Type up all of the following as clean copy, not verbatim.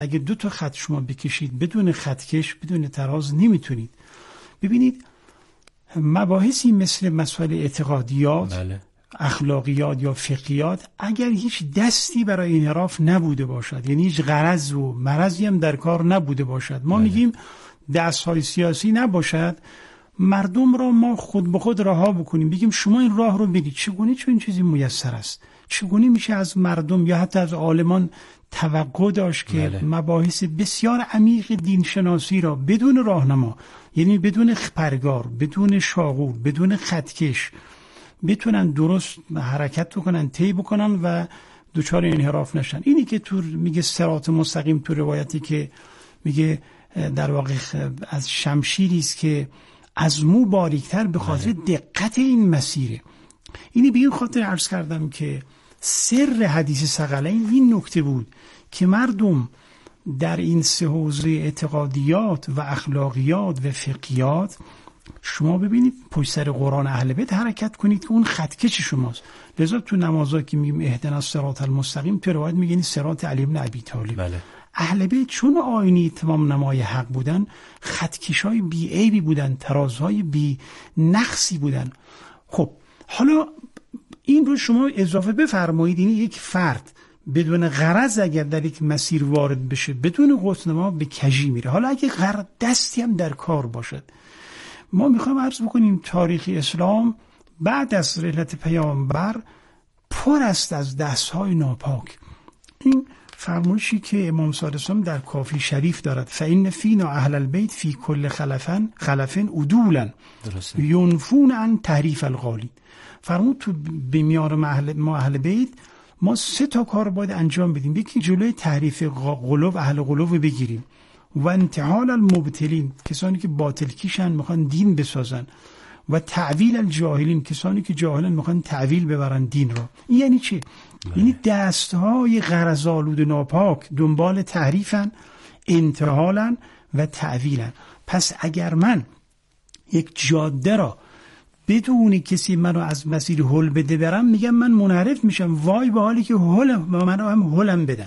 اگه 2 تا خط شما بکشید بدون خطکش، بدون تراز نمیتونید. ببینید مباحثی مثل مسائل اعتقادیات، بله. اخلاقیات یا فقهیات اگر هیچ دستی برای انحراف نبوده باشد، یعنی هیچ غرض و مرضی هم در کار نبوده باشد، ما میگیم دست‌های سیاسی نباشد، مردم را ما خود به خود رها بکنیم، بگیم شما این راه رو برید. چگونه چون این چیزی میسر است؟ چگونه میشه از مردم یا حتی از عالمان توقع داشت که مباحث بسیار عمیق دین شناسی را بدون راهنما، یعنی بدون پرگار، بدون شاغور، بدون خطکش بتونن درست حرکت بکنن، طی بکنن و دچار انحراف نشن؟ اینی که تو میگه صراط مستقیم تو روایتی که میگه در واقع از شمشیری است که از مو باریکتر به خاطر دقت این مسیره. اینی به این خاطر عرض کردم که سر حدیث ثقلین این نکته بود که مردم در این 3 حوزه اعتقادیات و اخلاقیات و فقهیات شما ببینید پشت سر قرآن اهل بیت حرکت کنید که اون خطکش شماست. لذا تو نمازها که میگیم اهدنا الصراط المستقیم، تو روایت میگن صراط علی بن ابی طالب. اهل بیت چون آینی تمام نمای حق بودن، خطکشای بی عیبی بودن، ترازهای بی نقصی بودن. خب حالا این رو شما اضافه بفرمایید، این یک فرد بدون غرض اگر در یک مسیر وارد بشه بدون قطنما به کجی میره. حالا اگه دستی هم در کار باشد، ما میخوایم عرض بکنیم تاریخ اسلام بعد از رحلت پیامبر پر است از دستهای ناپاک. این فرمایشی که امام صادق در کافی شریف دارد، فإن فینا اهل البیت فی کل خلفن عدولا ینفون عن تحریف الغالی. فرمود تو به میار ما اهل بیت ما 3 تا کار باید انجام بدیم. یکی جلوی تحریف قلوب، اهل قلوب بگیریم، و انتحال المبتلین، کسانی که باطل کیشن میخوان دین بسازن، و تعویل الجاهلین، کسانی که جاهلن میخوان تعویل ببرن دین رو. این یعنی چی؟ یعنی دستهای غرض‌آلود و ناپاک دنبال تحریفن، انتحالن و تعویلن. پس اگر من یک جاده را بدون کسی منو از مسیر هل بده برم، میگم من منحرف میشم، وای به حالی که منو هم هلم بدن.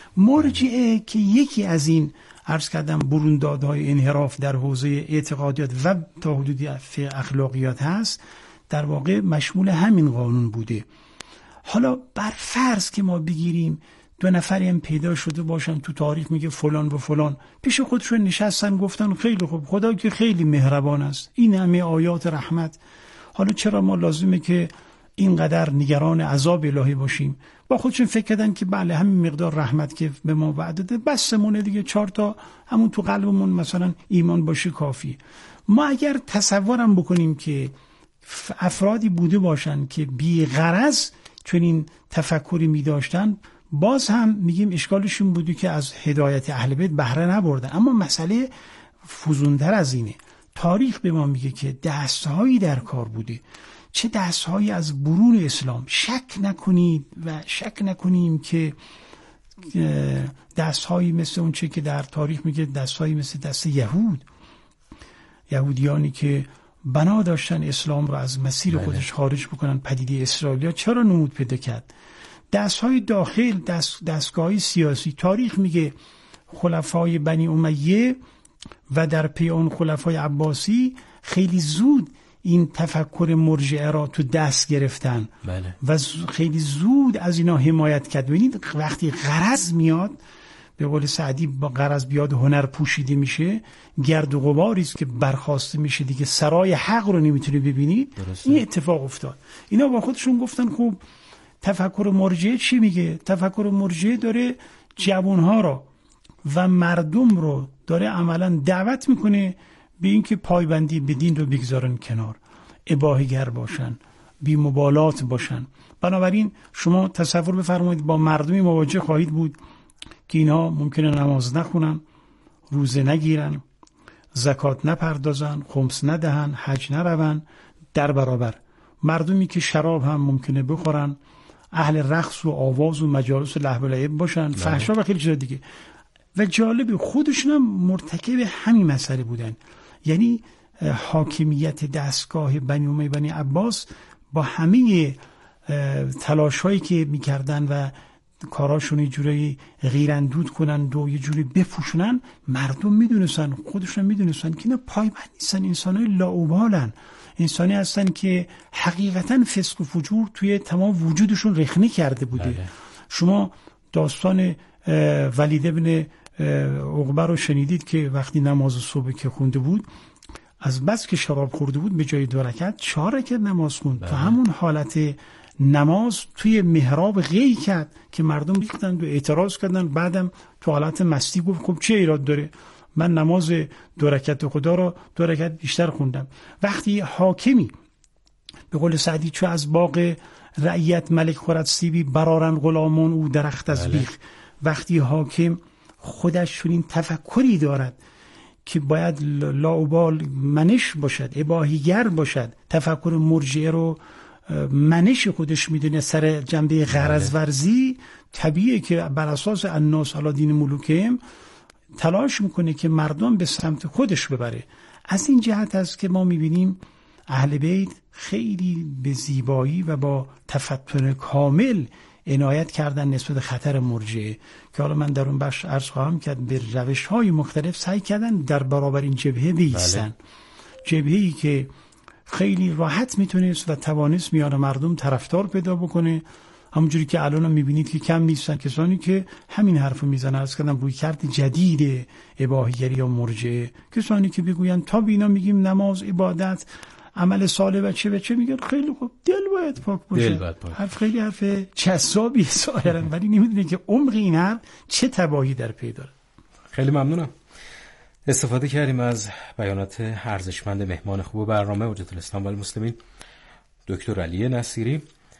مرجعه که یکی از این عرض کردم بروندادهای انحراف در حوزه اعتقادیات و تا حدودی اخلاقیات هست، در واقع مشمول همین قانون بوده. حالا بر فرض که ما بگیریم 2 نفری هم پیدا شده باشن تو تاریخ، میگه فلان و فلان پیش خودشون نشستن گفتن خیلی خوب، خدا که خیلی مهربان است، این همه آیات رحمت، حالا چرا ما لازمه که اینقدر نگران عذاب الهی باشیم؟ با خودشون فکر کردن که بله همین مقدار رحمت که به ما وعده ده بسمونه دیگه، 4 تا همون تو قلبمون مثلا ایمان باشه کافی. ما اگر تصورم بکنیم که افرادی بوده باشن که بی غرض چون این تفکری می داشتن، باز هم میگیم اشکالشون بوده که از هدایت اهل بیت بهره نبردن. اما مسئله فزونتر از اینه. تاریخ به ما میگه که دستهایی در کار بوده، چه دستهایی از برون اسلام. شک نکنید و شک نکنیم که دستهایی مثل اون چه که در تاریخ میگه، دستهایی مثل دست یهودیانی که بنا داشتن اسلام رو از مسیر خودش خارج بکنن، پدیده اسرائیلیا چرا نمود پیدا کرد؟ دستهای داخل، دستگاهی سیاسی. تاریخ میگه خلفای بنی امیه و در پی اون خلفای عباسی خیلی زود این تفکر مرجعه را تو دست گرفتن و خیلی زود از اینا حمایت کرد. ببینید وقتی غرض میاد، به قول سعدی با غرض بیاد هنر پوشیده میشه، گرد و غباری است که برخاسته میشه دیگه، سرای حق رو نمیتونه ببینی. این اتفاق افتاد. اینا با خودشون گفتن خب تفکر مرجعه چی میگه؟ تفکر مرجعه داره جوانها را و مردم رو داره عملا دعوت میکنه به اینکه پایبندی به دین رو بگذارن کنار، اباحه‌گر باشن، بی مبالات باشن. بنابراین شما تصور بفرمایید با مردمی مواجه خواهید بود که اینها ممکنه نماز نخونن، روزه نگیرن، زکات نپردازن، خمس ندهن، حج نرون، در برابر مردمی که شراب هم ممکنه بخورن، اهل رقص و آواز و مجالس و لهو و لعب باشن، فحشا و خیلی چیزا دیگه. و جالب خودشون هم مرتکب همین مسئله بودن. یعنی حاکمیت دستگاه بنی امیه بنی عباس با همه تلاش هایی که میکردن و کاراشون یه جوری غیراندود کنن و یه جوری بپوشونن، مردم میدونستن، خودشون میدونستن که اینا پایبند نیستن، انسانای لاابالن، انسانی هستن که حقیقتا فسق و فجور توی تمام وجودشون رخنه کرده بوده. بله. شما داستان ولید ابن عقبه رو شنیدید که وقتی نماز صبح که خونده بود، از بس که شراب خورده بود به جای 2 رکعت 4 رکعت نماز خوند. تو همون حالت نماز توی محراب غی کرد که مردم ریختند و اعتراض کردن. بعدم تو حالت مستی گفت خب چه ایراد داره، من نماز 2 رکعت خدا رو 2 رکعت بیشتر خوندم. وقتی حاکمی به قول سعدی چو از باغ رعیت ملک خورد سیبی برارن غلامان او درخت از بیخ، وقتی حاکم خودش چنین تفکری دارد که باید لاابال منش باشد، اباحیگر باشد، تفکر مرجعه رو منش خودش میدونه سر جنبه غرض ورزی، طبیعیه که بر اساس الناس علی دین ملوکهم تلاش میکنه که مردم به سمت خودش ببره. از این جهت است که ما میبینیم اهل بیت خیلی به زیبایی و با تفطن کامل عنایت کردن نسبت خطر مرجعه، که حالا من در اون بخش عرض خواهم کرد. به روش‌های مختلف سعی کردن در برابر این جبهه بیستن. جبهه‌ای که خیلی راحت میتونست و توانست میان مردم طرفدار پیدا بکنه، همونجوری که الان هم میبینید که کم نیستن کسانی که همین حرفو میزنن. از کردم روی کرد جدید اباحیگری یا مرجعه، کسانی که بگوین تا بینا میگیم نماز عبادت عمل صالح و چه میگن خیلی خوب، دل باید پاک باشه. حرف خیلی حرف جذابی ظاهرا، ولی نمیدونه که عمق این حرف چه تباهی در پی داره. خیلی ممنونم. استفاده کردیم از بیانات ارزشمند مهمان خوب برنامه حجت الاسلام و المسلمین دکتر علی نصیری،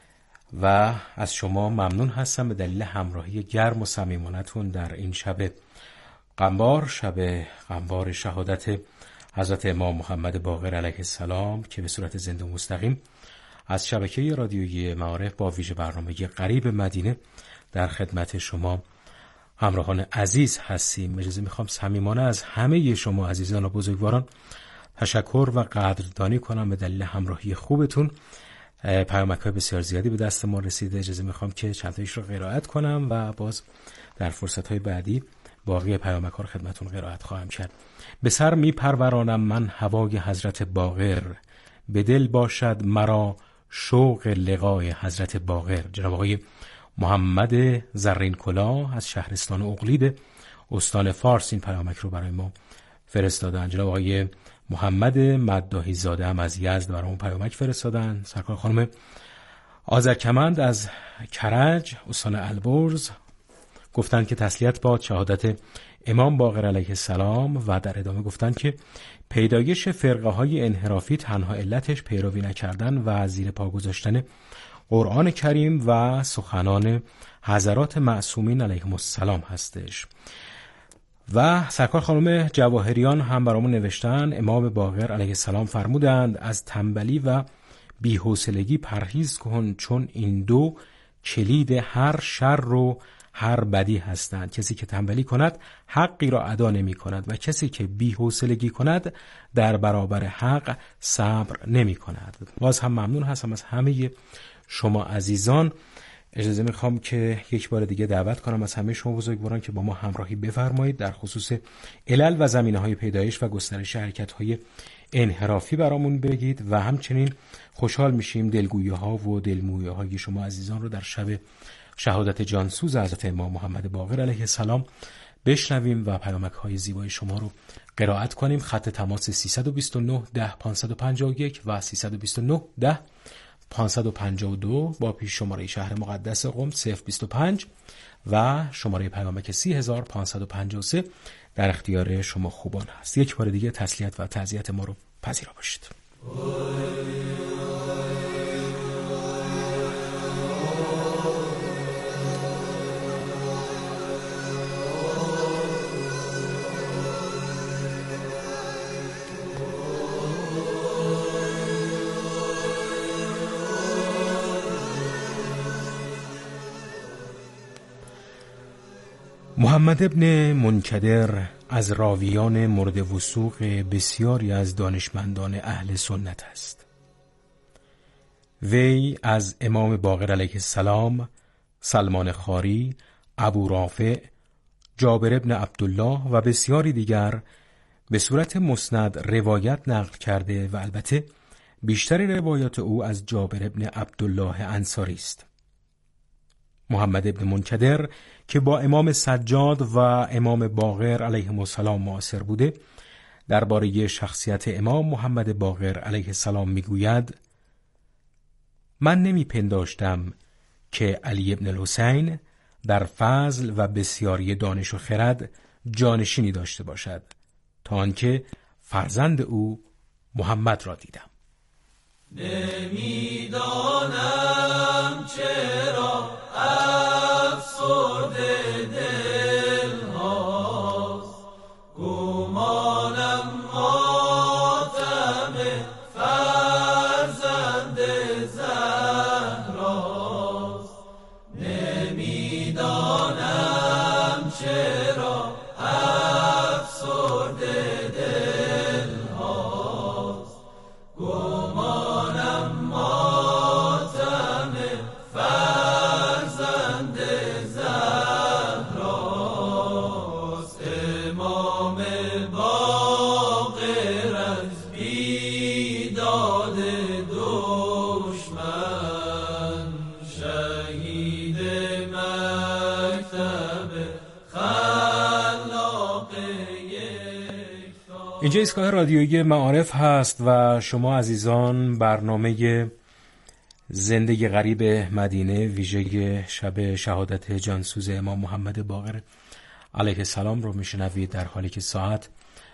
و از شما ممنون هستم به دلیل همراهی گرم و صمیمانه‌تون در این شب قنبار، شب قنبار شهادت حضرت امام محمد باقر علیه السلام، که به صورت زنده و مستقیم از شبکه رادیویی معارف با ویژه برنامه قریب مدینه در خدمت شما همراهان عزیز هستیم. اجازه میخوام صمیمانه از همه شما عزیزان و بزرگواران تشکر و قدردانی کنم به دلیل همراهی خوبتون. پیامک‌های بسیار زیادی به دست ما رسیده، اجازه میخوام که چند تایش رو قرائت کنم و باز در فرصت‌های بعدی باقی پیامک‌ها رو خدمتتون قرائت خواهم کرد. به سر میپرورانم من هوای حضرت باقر، به دل باشد مرا شوق لقای حضرت باقر. جناب آقای محمد زرین کلاه از شهرستان اقلید استان فارس این پیامک رو برای ما فرستادن. جناب آقای محمد مداحی زاده هم از یزد برامون پیامک فرستادن. سرکار خانم آذرکمند از کرج استان البرز گفتن که تسلیت باد شهادت امام باقر علیه السلام، و در ادامه گفتن که پیدایش فرقه های انحرافی تنها علتش پیروی نکردن و زیر پا گذاشتن قرآن کریم و سخنان حضرات معصومین علیهم السلام هستش. و سرکار خانم جواهریان هم برامون نوشتن امام باقر علیه السلام فرمودند از تنبلی و بی‌حوصلگی پرهیز کن، چون این دو کلید هر شر و هر بدی هستند. کسی که تنبلی کند حقی را ادا نمی کند و کسی که بی‌حوصلگی کند در برابر حق صبر نمی کند. باز هم ممنون هستم از همه شما عزیزان. اجازه میخوام که یک بار دیگه دعوت کنم از همه شما بزرگواران که با ما همراهی بفرمایید در خصوص علل و زمینه‌های پیدایش و گسترش حرکت‌های انحرافی برامون بگید، و همچنین خوشحال میشیم دلگویی‌ها و دلمویی‌های شما عزیزان رو در شب شهادت جانسوز حضرت امام محمد باقر علیه السلام بشنویم و پیامک‌های زیبای شما رو قرائت کنیم. خط تماس 329 10 551 و 329 10 552 با پیش شماره شهر مقدس قم 025 و شماره پیامک 30553 در اختیار شما خوبان هست. یک بار دیگه تسلیت و تعزیت ما رو پذیرا باشید. محمد ابن منکدر از راویان مورد وثوق بسیاری از دانشمندان اهل سنت است. وی از امام باقر علیه السلام سلمان خاری، ابو رافع، جابر ابن عبدالله و بسیاری دیگر به صورت مسند روایت نقل کرده و البته بیشتر روایات او از جابر ابن عبدالله انصاری است. محمد ابن منکدر که با امام سجاد و امام باقر علیهم السلام معاصر بوده، درباره شخصیت امام محمد باقر علیه السلام میگوید: من نمیپنداشتم که علی ابن الحسین در فضل و بسیاری دانش و خرد جانشینی داشته باشد تا آنکه فرزند او محمد را دیدم. نمیدانم چرا افسرده دل هاست، گمانم ماتم فرزند زهراست. نمیدانم چرا افسرده دل هاست، گمانم ماتم فرزند زهراست. امام باقر از بیداد دشمن، شهید مکتب خلاق یکتا. اینجا ایستگاه رادیویی معارف هست و شما عزیزان برنامه زندگی غریب مدینه ویژه شب شهادت جانسوز امام محمد باقر علیه السلام رو میشنوید، در حالی که ساعت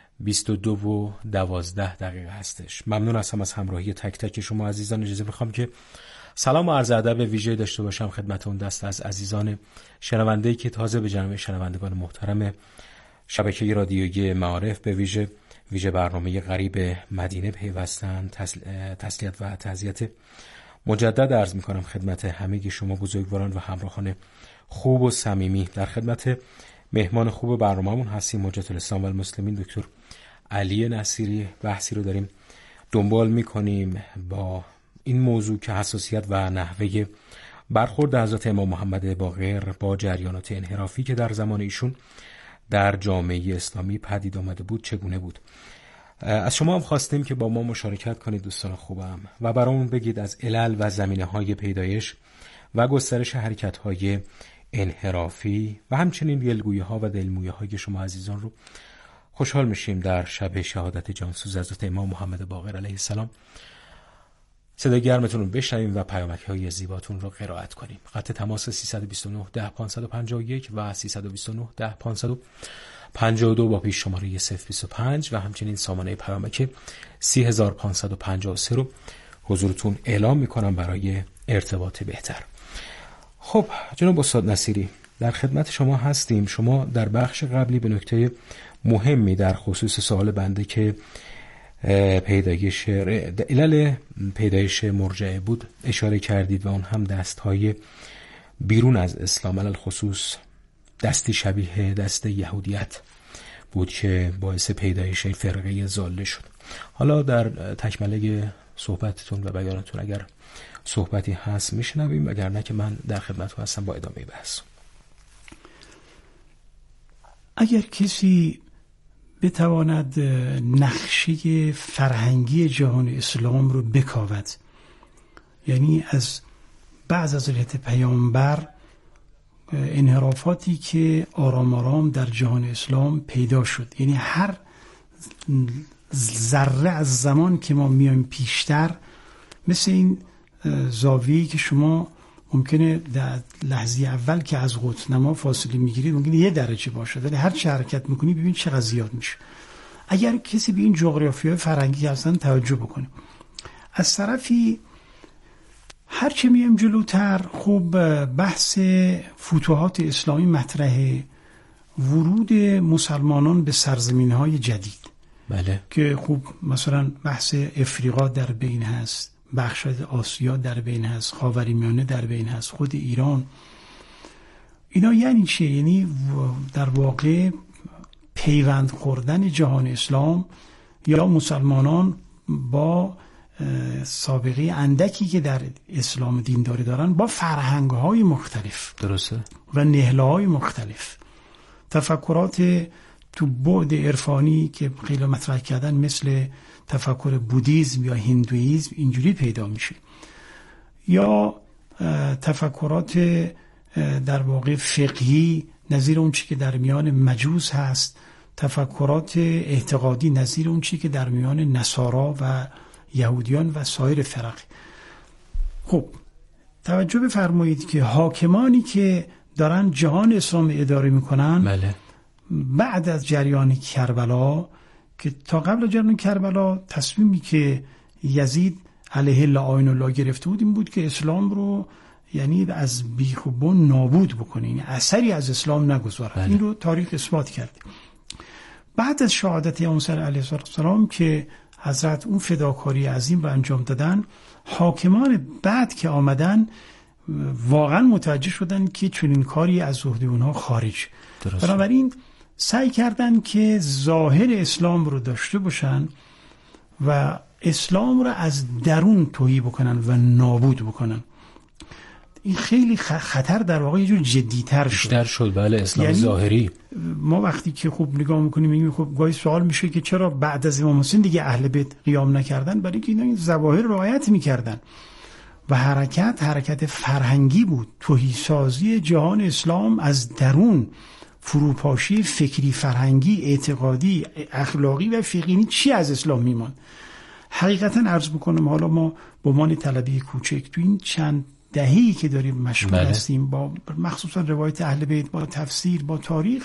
22:12 هستش. ممنون هستم از همراهی تک تک شما عزیزان. اجازه میخوام که سلام و عرض ادب ویژه داشته باشم خدمت اون دست از عزیزان شنونده‌ای که تازه به جمع شنوندگان محترم شبکه رادیویی معارف به ویژه برنامه غریب مدینه پیوستن. تسلیت و تعزیت مجدد عرض میکنم خدمت همه شما بزرگواران و همراهان خوب و صمیمی. در خدمت مهمان خوب برنامه‌مون هستیم حجت الاسلام و المسلمین دکتر علی نصیری. بحثی رو داریم دنبال میکنیم با این موضوع که حساسیت و نحوه برخورد حضرت امام محمد باقر با جریانات انحرافی که در زمان ایشون در جامعه اسلامی پدید آمده بود چگونه بود. از شما هم خواستیم که با ما مشارکت کنید دوستان خوبم و برامون بگید از علل و زمینه‌های پیدایش و گسترش حرکت‌های انحرافی و همچنین دلگویی‌ها و دلمویی‌های شما عزیزان رو خوشحال میشیم در شب شهادت جانسوز حضرت امام محمد باقر علیه السلام صدای گرمتون رو بشنویم و پیامک‌های زیباتون رو قرائت کنیم. خط تماس 329 10 551 و 329 10 552 با پیش شماره 025 و همچنین سامانه پیامک 30553 رو حضورتون اعلام میکنم برای ارتباط بهتر. خب جناب استاد نصیری در خدمت شما هستیم. شما در بخش قبلی به نکته مهمی در خصوص سوال بنده که علل پیدایش مرجعه بود اشاره کردید و اون هم دستهای بیرون از اسلام، علل خصوص دستی شبیه دست یهودیت بود که باعث پیدایش فرقه ضاله شد. حالا در تکمله صحبتتون و بیانتون اگر صحبتی هست میشنویم، اگر نه که من در خدمتتون هستم با ادامه بحث. اگر کسی بتواند نقشه فرهنگی جهان اسلام رو بکاود، یعنی از بعض از علت پیامبر انحرافاتی که آرام آرام در جهان اسلام پیدا شد، یعنی هر ذره از زمان که ما میایم پیشتر، مثل این زاویه‌ای که شما ممکنه در لحظه اول که از قطب‌نما فاصله میگیرید ممکنه 1 درجه باشه، ولی هر چه حرکت میکنی ببین چقدر زیاد میشه. اگر کسی به این جغرافیای فرهنگی اصلا توجه بکنه، از طرفی هر چه میایم جلوتر خوب بحث فتوحات اسلامی مطرحه، ورود مسلمانان به سرزمین‌های جدید. بله. که خوب مثلا بحث افریقا در بین هست، بخش آسیا در بین هست، خاورمیانه در بین هست، خود ایران. اینا یعنی چه؟ یعنی در واقع پیوند خوردن جهان اسلام یا مسلمانان با سابقه اندکی که در اسلام دینداری دارن با فرهنگ‌های مختلف درسته و نهله‌های مختلف. تفکرات تو بعد عرفانی که خیلی مطرح کردن مثل تفکر بودیسم یا هندویسم اینجوری پیدا میشه، یا تفکرات در واقع فقهی نظیر اون چی که در میان مجوس هست، تفکرات اعتقادی نظیر اون چی که در میان نصارا و یهودیان و سایر فرق. خب توجه بفرمایید که حاکمانی که دارن جهان اسلام اداره میکنن بله. بعد از جریان کربلا، که تا قبل جریان کربلا تصمیمی که یزید علیه لعین الله گرفته بود این بود که اسلام رو یعنی از بیخ و بن نابود بکنه، یعنی اثری از اسلام نگذاره. این رو تاریخ اثبات کرده. بعد از شهادت امام علیه السلام که حضرت اون فداکاری عظیم رو انجام دادن، حاکمان بعد که آمدن واقعا متوجه شدن که چنین کاری از عهده اونها خارج. بنابراین سعی کردن که ظاهر اسلام رو داشته باشن و اسلام رو از درون تهی بکنن و نابود بکنن. این خیلی خطر در واقع یه جور جدی‌تر شد. بله، اسلام یعنی ظاهری. ما وقتی که خوب نگاه میکنیم میگیم خب گاهی سوال میشه که چرا بعد از امام حسین دیگه اهل بیت قیام نکردن؟ برای اینکه این ظواهر رعایت میکردن و حرکت فرهنگی بود، تهی سازی جهان اسلام از درون، فروپاشی فکری، فرهنگی، اعتقادی، اخلاقی و فقهی. چی از اسلام میمان؟ حقیقتا عرض بکنم حالا ما به عنوان طلبه کوچک تو این چند دهه‌ای که داریم مشغول هستیم با مخصوصا روایت اهل بیت، با تفسیر، با تاریخ،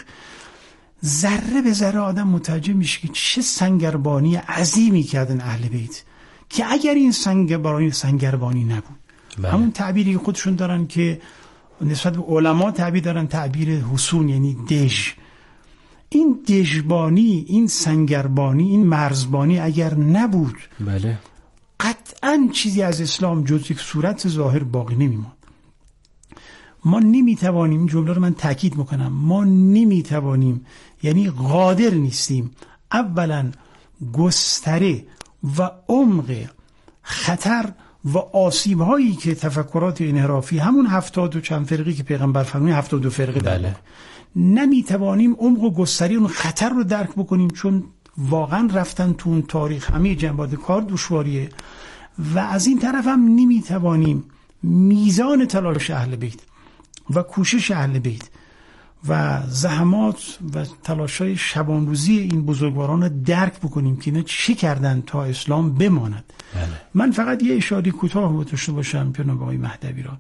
ذره به ذره آدم متوجه میشه که چه سنگربانی عظیمی کردن اهل بیت که اگر این سنگربانی نبود، همون تعبیری که خودشون دارن که نسبت به علما تعبیر دارن، تعبیر حصون یعنی دژ، این دژبانی، این سنگربانی، این مرزبانی اگر نبود بله قطعاً چیزی از اسلام جز یک صورت ظاهر باقی نمیماند. ما نمیتوانیم، این جمله رو من تاکید میکنم، ما نمیتوانیم یعنی قادر نیستیم اولا گستره و عمق خطر و آسیب هایی که تفکرات انحرافی همون 70 و چند فرقی که پیغمبر فرمود 72 فرقه بله. نمیتوانیم عمق و گستره اون خطر رو درک بکنیم، چون واقعا رفتن تو اون تاریخ همه جنبات کار دشواریه و از این طرف هم نمیتوانیم میزان تلاش اهل بیت و کوشش اهل بیت و زحمات و تلاش‌های شبانروزی این بزرگواران رو درک بکنیم که اینا چه کردن تا اسلام بماند. بله. من فقط یه اشاره کوتاه داشته باشم جناب آقای مهدوی را.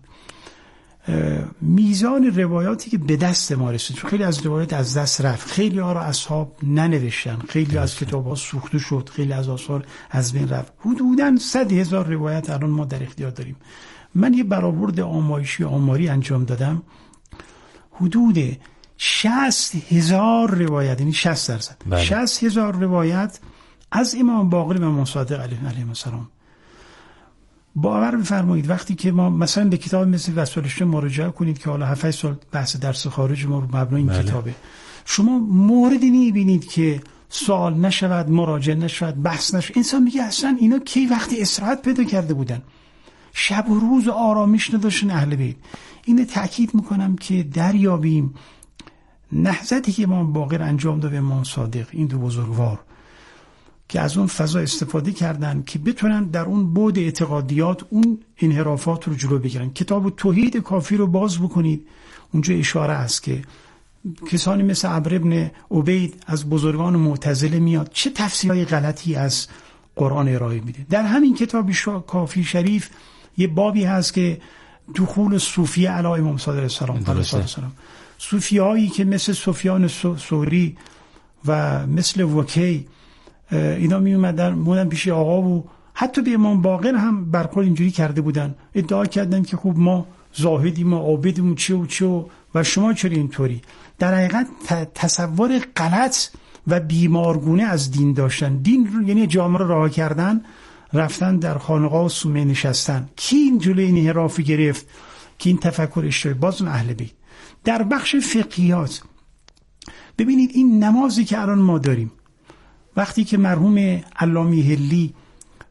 میزان روایاتی که به دست ما رسید، خیلی از روایات از دست رفت، خیلی ها را اصحاب ننوشتن، خیلی از کتاب ها سوخته شد، خیلی از آثار از بین رفت. حدوداً 100,000 روایت الان ما در اختیار داریم. من یه برآورد آماری انجام دادم، حدود 60,000 روایت، یعنی 60%، بله. 60,000 روایت از امام باقر و امام صادق علیه السلام. باور بفرمایید وقتی که ما مثلا به کتاب مثل وسائل مراجعه کنید که حالا 7 سال بحث درس خارج ما رو مبنای این بله. کتابه، شما موردی میبینید که سوال نشود، مراجعه نشود، بحث نشود. انسان میگه اصلا اینا کی وقتی استراحت پیدا کرده بودن؟ شب و روز آرامش نداشتن اهل بیت. اینو تاکید میکنم که دریابیم نهضتی که امام باقر انجام داد و امام صادق، این دو بزرگوار که از اون فضا استفاده کردن که بتونن در اون بعد اعتقادیات اون انحرافات رو جلو بگیرن. کتاب توحید کافی رو باز بکنید، اونجا اشاره است که کسانی مثل عمرو بن عبید از بزرگان معتزله میاد چه تفسیرهای غلطی از قرآن ارائه میده. در همین کتاب کافی شریف یه بابی هست که دخول صوفیه علی امام صادق السلام، صوفی هایی که مثل سفیان ثوری و مثل وکی اینا می اومدن پیش آقا و حتی به امام باقر هم برخورد اینجوری کرده بودن، ادعا کردن که خب ما زاهدیم، ما عابدیم، چه و شما چرا اینطوری. در حقیقت تصور غلط و بیمارگونه از دین داشتن. دین رو یعنی جامعه رو رها کردن، رفتن در خانقاه و صومعه نشستن. کی این جلوی این انحرافی گرفت که این تفکر اشتباهی؟ باز اون اهل بیت. در بخش فقهیات ببینید این نمازی که الان ما داریم، وقتی که مرحوم علامه حلی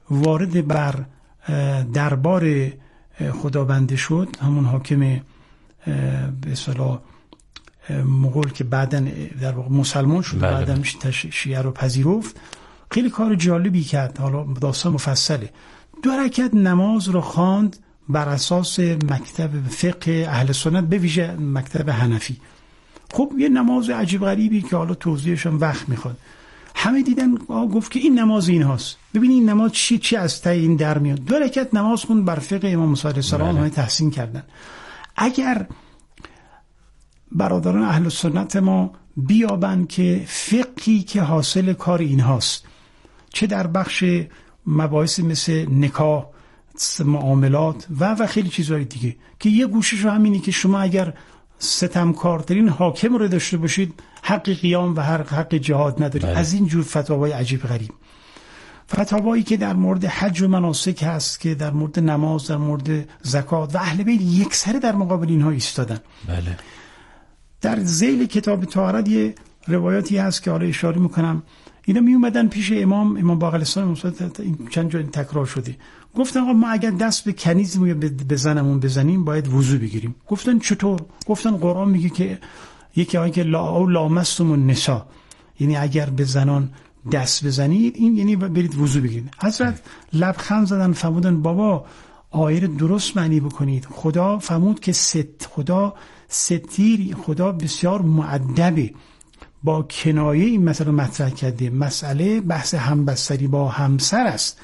وارد بر دربار خداونده شد، همون حاکم به اصطلاح مغول که بعداً در واقع مسلمان شد، بعداً شیعه رو پذیرفت، خیلی کار جالبی کرد. حالا داستان مفصله. 2 رکعت نماز رو خواند بر اساس مکتب فقه اهل سنت، به ویژه مکتب حنفی. خب یه نماز عجیب غریبی که حالا توضیحش هم وقت میخواد. همه دیدن، گفت که این نماز این هاست. ببینید این نماز چی از ته این در میاد. 2 رکعت نماز خوند بر فقه امام موسی علیه السلام، همه تحسین کردن. اگر برادران اهل سنت ما بیابن که فقهی که حاصل کار این هاست، چه در بخش مباحث مثل نکاح، معاملات و خیلی چیزهای دیگه، که یه گوشش رو همینی که شما اگر ستمکارترین حاکم رو داشته باشید حق قیام و حق جهاد ندارید. از این جور فتاوای عجیب غریب، فتاوایی که در مورد حج و مناسک هست، که در مورد نماز، در مورد زکات، و اهل بیت یکسره در مقابل اینها ایستادن. بله. در ذیل کتاب طهارت یه روایاتی هست که حالا اشاره میکنم. اینا می اومدن پیش امام باقر الاسلام، چند جا تکرار شده، گفتن آقا ما اگر دست به کنیزمون یا به زنمون بزنیم باید وضو بگیریم. گفتن چطور؟ گفتن قرآن میگه که یکی آیه که لامستم النساء، یعنی اگر به زنان دست بزنید این یعنی برید وضو بگیرید. حضرت لبخند زدن، فرمودن بابا آیه درست معنی بکنید. خدا فرمود که خدا ستیر، خدا بسیار مؤدبه، با کنایه این مسئله مطرح کرده. مسئله بحث همبستری با همسر است.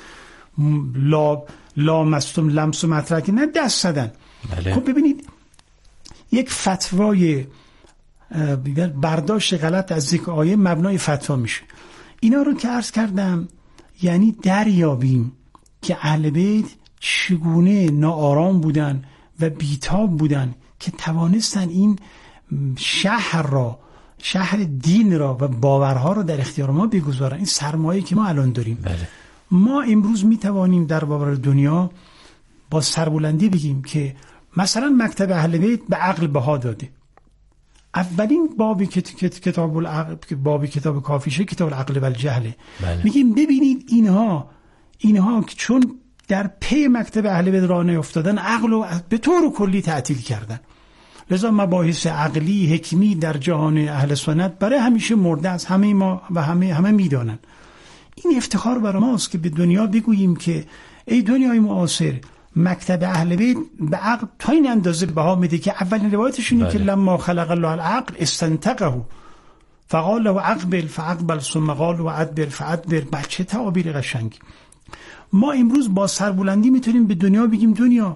لامستم لمس مطرح کرده، نه دست زدن. بله. خب ببینید یک فتوای برداشت غلط از یک آیه مبنای فتوا میشه. اینا رو که عرض کردم یعنی دریابیم که اهل بیت چگونه ناآرام بودن و بیتاب بودن که توانستن این شهر دین را و باورها را در اختیار ما بگذارن. این سرمایه که ما الان داریم. بله. ما امروز می توانیم در باور دنیا با سربلندی بگیم که مثلا مکتب اهل بیت به عقل بها داده. اولین بابی که کتاب کافیشه کتاب العقل و الجهل. بله. میگیم ببینید اینها که چون در پی مکتب اهل بیت راه نیفتادن، عقل رو به طور کلی تعطیل کردن. لذا مباحث عقلی حکمی در جهان اهل سنت برای همیشه مرده است. همه ما و همه میدانن. این افتخار برای ماست که به دنیا بگوییم که ای دنیای معاصر، مکتب اهل بیت به عقل تا این اندازه بها میده که اولین روایتش اینه که لما خلق الله العقل استنطقه فقال له اقبل فاقبل ثم قال له ادبر فادبر. بچه تعابیر قشنگی. ما امروز با سربلندی میتونیم به دنیا بگیم دنیا،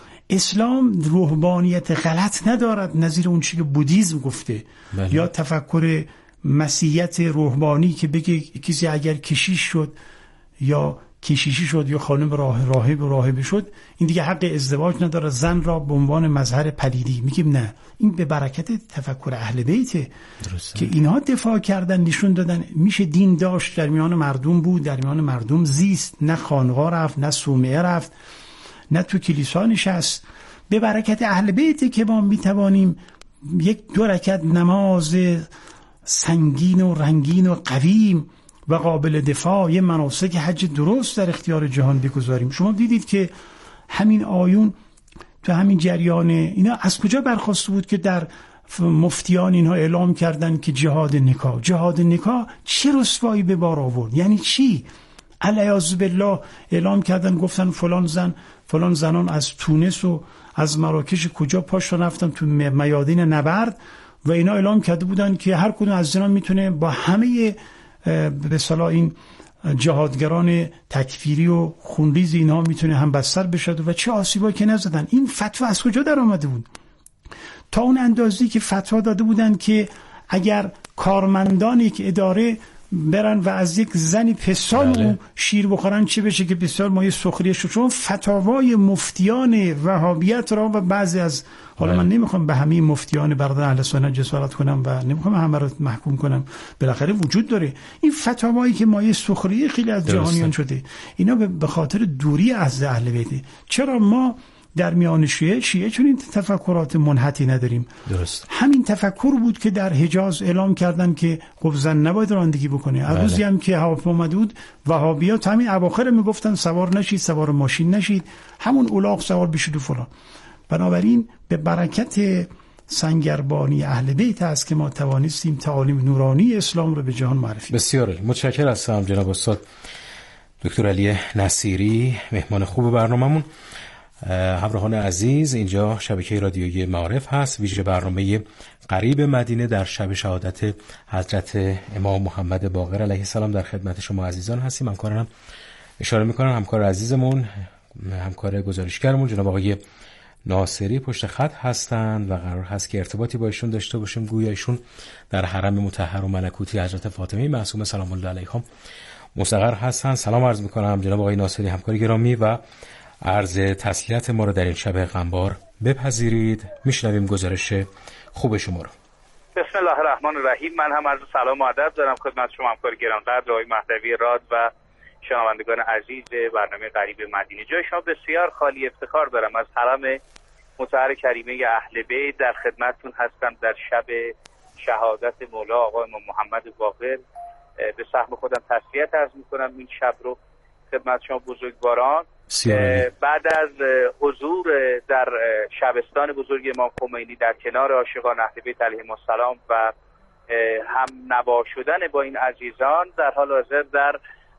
اسلام روحانیت غلط ندارد نظیر اون چیزی که بودیسم گفته. بله. یا تفکر مسیحیت روحانی که بگه کسی اگر کشیش شد یا کشیشی شد یا خانم راهب شد، این دیگه حق ازدواج نداره، زن را به عنوان مظهر پلیدی. میگیم نه، این به برکت تفکر اهل بیته که اینها دفاع کردن، نشون دادن میشه دین داشت، در میان مردم بود، در میان مردم زیست، نه خانقاه رفت، نه صومعه رفت، نه تو کلیسا نشست. به برکت اهل بیته که ما میتوانیم 1-2 رکعت نماز سنگین و رنگین و قویم و قابل دفاع، یه مناسک حج درست در اختیار جهان بگذاریم. شما دیدید که همین آیون تو همین جریان اینا از کجا برخواسته بود که در مفتیان اینها اعلام کردن که جهاد نکاح چه رسوایی به بار آورد؟ یعنی چی؟ علیاذ بالله اعلام کردن، گفتن فلان زنان از تونس و از مراکش کجا پاش رفتن تو میادین نبرد و اینا اعلام کرده بودن که هر کدوم از زنان میتونه با همه به اصطلاح این جهادگران تکفیری و خونریز اینها میتونه هم بستر بشه و چه آسیبایی که نزدن. این فتوا از کجا در آمده بود؟ تا اون اندازه‌ای که فتوا داده بودن که اگر کارمندان یک اداره برن و از یک زنی پستان شیر بخورن چه بشه که بسیار مایه سخریه شد. چون فتاوای مفتیان وهابیت را و بعضی از حالا من نمیخوام به همه مفتیان برادر اهل سنت جسارت کنم و نمیخوام همه رو محکوم کنم، بالاخره وجود داره این فتاوایی که مایه سخریه خیلی از جهانیان شده. اینا به خاطر دوری از اهل بیت. چرا ما در میان شیعه چون این تفکرات منحتی نداریم. درست. همین تفکر بود که در حجاز اعلام کردن که زن نباید رانندگی بکنه. از روزی هم که هواپیما اومد بود وهابیات همین اواخر میگفتن سوار نشید، سوار ماشین نشید، همون الاغ سوار بشید و فلان. بنابراین به برکت سنگربانی اهل بیت است که ما توانستیم تعالیم نورانی اسلام رو به جهان معرفی. بسیار عالی. متشکرم هستم جناب استاد دکتر علی نصیری، مهمان خوب برنامه‌مون. همراهان عزیز، اینجا شبکه رادیویی معارف هست، ویژه برنامه قریب مدینه در شب شهادت حضرت امام محمد باقر علیه السلام در خدمت شما عزیزان هستیم. همکارانم اشاره میکنن، همکار عزیزمون، همکار گزارشگرمون جناب آقای ناصری پشت خط هستند و قرار هست که ارتباطی با ایشون داشته باشیم. گویا ایشون در حرم مطهر و ملکوتی حضرت فاطمه معصومه سلام الله علیها مستقر هستند. سلام عرض میکنم جناب آقای ناصری، همکار گرامی، و عرض تسلیت ما رو در این شب غمبار بپذیرید. میشنویم گزارش خوب شما رو. بسم الله الرحمن الرحیم. من هم عرض سلام و ادب دارم خدمت شما همکار گرانقدر آقای مهدوی راد و شنوندگان عزیز برنامه قریب مدینه. جای شما بسیار خالی افتخار دارم. از حرم مطهر کریمه اهل بیت در خدمتتون هستم در شب شهادت مولا آقا امام محمد باقر. به سهم خودم تسلیت عرض میکنم این شب رو خدمت شما بزرگواران. بعد از حضور در شبستان بزرگ امام خمینی در کنار عاشقان اهل بیت علیهم السلام و هم نوا شدن با این عزیزان، در حال حاضر در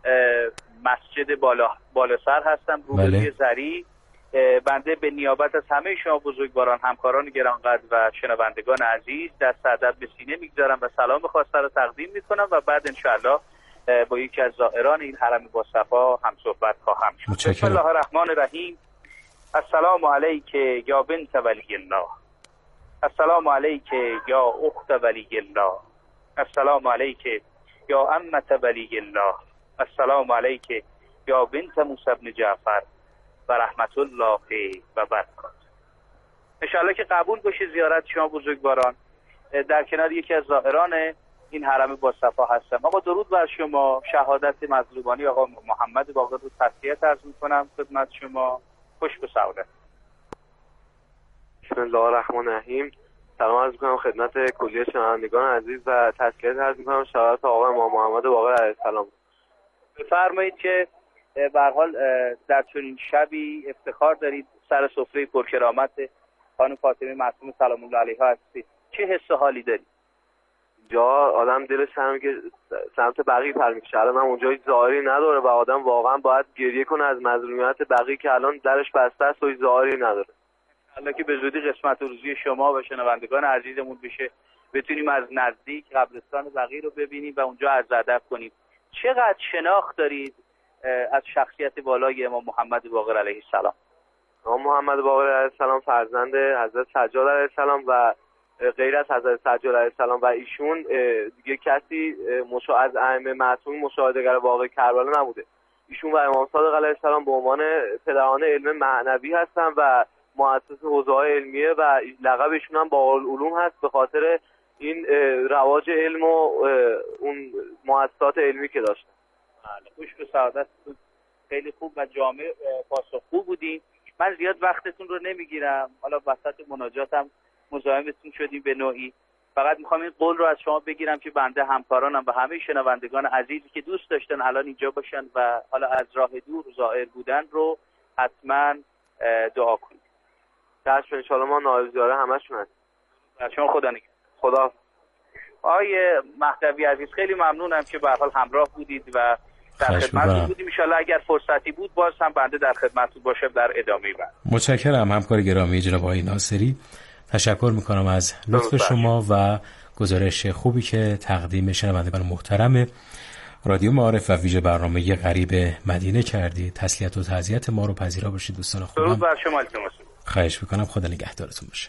مسجد بالاسر هستم روبروی زری. بنده به نیابت از همه شما بزرگواران، همکاران گرانقدر و شنوندگان عزیز دست ادب به سینه میگذارم و سلام خاصه رو تقدیم میکنم و بعد انشاءالله با یکی از زائران این حرم با صفا هم صحبت خواهم شد. بسم الله الرحمن الرحیم. السلام علیک یا بنت ولی الله، السلام علیک یا اخت ولی الله، السلام علیک یا عمت ولی الله، السلام علیک یا بنت موسی بن جعفر و رحمت الله و برکاته. انشاءالله که قبول باشه زیارت شما بزرگواران. در کنار یکی از زائران این حرم با صفا هستم. آقا درود بر شما. شهادت مظلومانی آقا محمد باقر رو تسلیت عرض میکنم خدمت شما. خوش به سعادت. بسم الله الرحمن الرحیم. سلام عرض میکنم خدمت کلیه شنوندگان عزیز و تسلیت عرض میکنم شهادت آقا امام محمد باقر علیه السلام. بفرمایید که به هر حال در چنین شبی افتخار دارید سر سفره پرکرامت خانم فاطمه معصومه سلام الله علیها هستید. چه حس و حالی دارید؟ جا آدم دلش هم که سمت بقیه پر میکشه. الان هم اونجا هیچ ظاهری نداره و آدم واقعا باید گریه کنه از مظلومیت بقیه که الان درش بسته است و هیچ ظاهری نداره. الله که به زودی قسمت و روزی شما و شنوندگان عزیزمون بشه، بتونیم از نزدیک قبرستان بقیه رو ببینیم و اونجا عرض ادب کنیم. چقدر شناخت دارید از شخصیت بالای امام محمد باقر علیه السلام؟ امام محمد باقر علیه السلام فرزند حضرت سجاد علیه السلام و غیر از حضرت سجاد علیه السلام و ایشون دیگه کسی از ائمه معصومین مشاهده‌گر واقع کربلا نبوده. ایشون و امام صادق علیه السلام به عنوان پدران علم معنوی هستن و مؤسس حوزه‌های علمیه و لقبشون هم باقرالعلوم هست به خاطر این رواج علم و اون مؤسسات علمی که داشتن. خوش به سعادتتون. خیلی خوب و جامع پاسخگو بودین. من زیاد وقتتون رو نمیگیرم. حالا وسط مناجاتم مزاحمتون شدیم به نوعی. فقط میخوام این قول رو از شما بگیرم که بنده همکارانم و همه شنوندگان عزیزی که دوست داشتن الان اینجا باشن و حالا از راه دور زائر بودن رو حتما دعا کنید. درشون انشاءالله ما نایب زیاره همشون هست. شما خدا نگهدار. خدا. آقای مهدوی عزیز خیلی ممنونم که به هر حال همراه بودید و در خدمتتون بودیم. ان شاءالله اگر فرصتی بود باز هم بنده در خدمتتون باشم در ادامه بعد. متشکرم همکار گرامی جناب آقای ناصری. تشکر میکنم از لطف شما و گزارش خوبی که تقدیم شنوندگان محترم رادیو معارف و ویژه برنامه قریب مدینه کردید. تسلیت و تعزیت ما رو پذیرا باشید دوستان خوبم. درود بر شما. خواهش میکنم. خدا نگهدارتون باشه.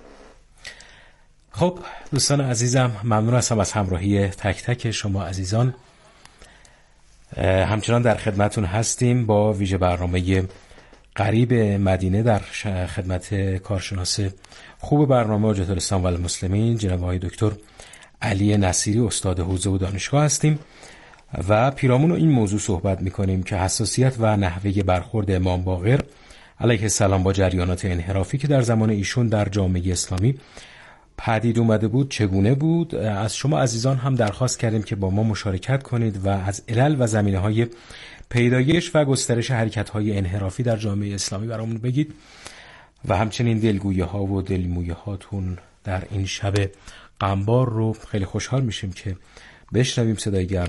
خب دوستان عزیزم، ممنون هستم از همراهی تک تک شما عزیزان. همچنان در خدمتون هستیم با ویژه برنامه قریب مدینه در خدمت کارشناس خوب برنامه حجت الاسلام و المسلمین جناب آقای دکتر علی نصیری استاد حوزه و دانشگاه هستیم و پیرامون این موضوع صحبت میکنیم که حساسیت و نحوه برخورد امام باقر علیه السلام با جریانات انحرافی که در زمان ایشون در جامعه اسلامی پدید اومده بود چگونه بود. از شما عزیزان هم درخواست کردیم که با ما مشارکت کنید و از علل و زمینه‌های پیدایش و گسترش حرکت‌های انحرافی در جامعه اسلامی برامون بگید و همچنین دلگویی‌ها و دلمویی‌هاتون در این شب غمبار رو خیلی خوشحال میشیم که بشنویم صدای گرم